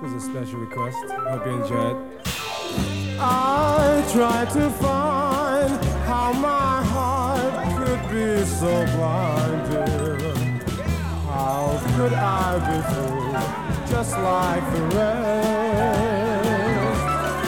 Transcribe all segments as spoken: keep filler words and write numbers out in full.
was a special request. Hope you enjoyed. I tried to find how my heart could be so blinded. How could I be fooled just like the rest?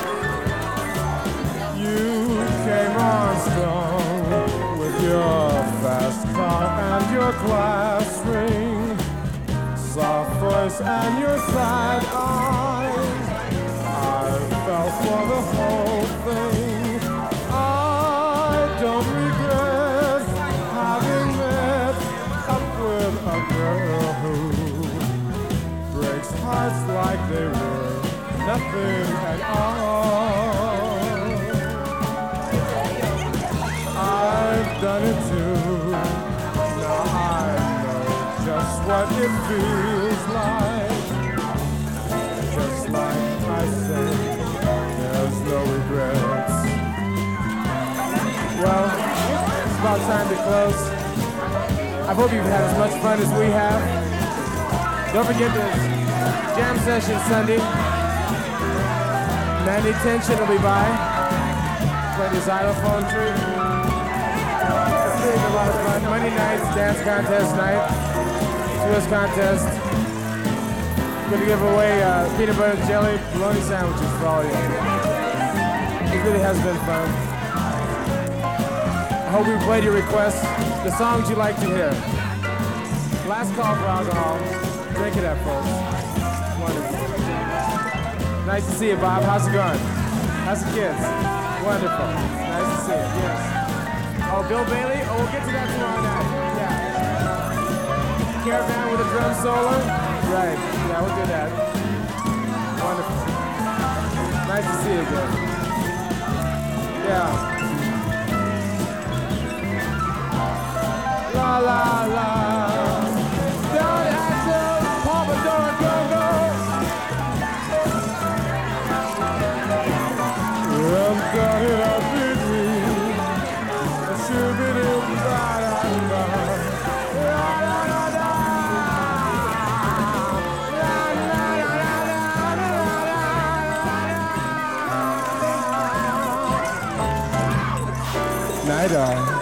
You came on strong with your fast car and your glass ring, soft voice and your sad eyes. I fell for the whole thing. I don't regret having met up with a girl who breaks hearts like they were nothing at all. I've done it too. Now I know just what it feels like. Just like I say, there's no regrets. Well, it's about time to close. I hope you've had as much fun as we have. Don't forget the jam session Sunday. Mandy Tension will be by. Play the xylophone tree. It's been a lot of fun. Monday nights, dance contest night. Swiss contest. Going to give away uh, peanut butter jelly bologna sandwiches for all of you. It really has been fun. I hope we played your requests, the songs you like to hear. Last call for alcohol. Drink it up, folks. Wonderful. Nice to see you, Bob. How's it going? How's the kids? Wonderful. Nice to see you. Yes. Oh, Bill Bailey? Oh, we'll get to that tomorrow night. Yeah. Caravan with a drum solo? Right. Yeah, we'll do that. Wonderful. Nice to see you again. Yeah. La la la. Down at the Pomodoro Go-Go. I'm got it up in me. I should be doing that. Night on.